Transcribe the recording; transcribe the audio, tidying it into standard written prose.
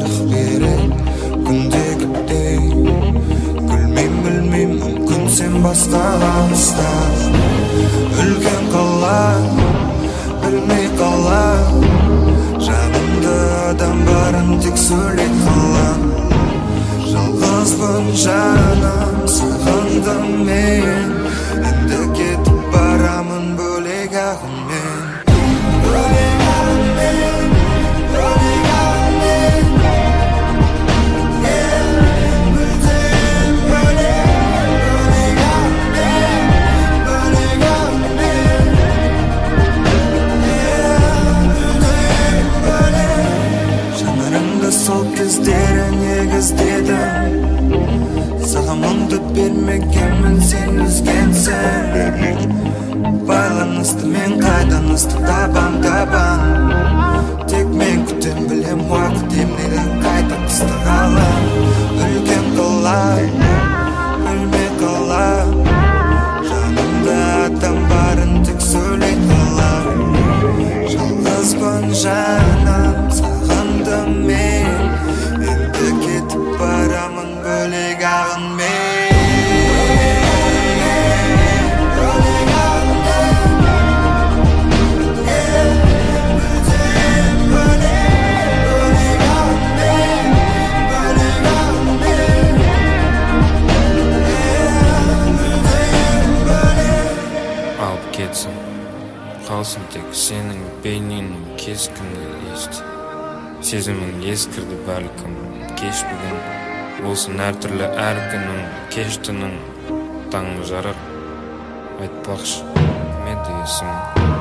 шырақ береді күндегідей. Білмейм, мүмкін сен бастағаныста. Үлкен қала, білмей қала, жанымда адам барын тек сөйлей қалам. Жалғызбын жаным, сағындым мен, енді кетіп барамын бөлек ағыммен. Бөлек ағыммен, бөлек ағыммен, мүлдем бөлек ағыммен, бөлек ағыммен, мүлдем бөлек. Жанарыңда сол кездері негіздедім, саған мұңды бермегенмін, сен үзгенсің. Байланысты мен қайдан ыстық табам. Тек мен күтем, білем уақыт емнеді қайта қыстық алам. Үлкен қала, білмей қала, жанымда адам барын тек сөйлей қалам. Жалғызбын жаным, сағындым мен, енді кетіп барамын бөлек ағынмен. Кетсін, қалсын тек сенің бейнеңнің кескіні есте. Сезімің ескірді бәлкім кеш бүгін, болсын әртүрлі әр күнің, кештінің таңы жарар. Айтпақшы, кім еді есімің?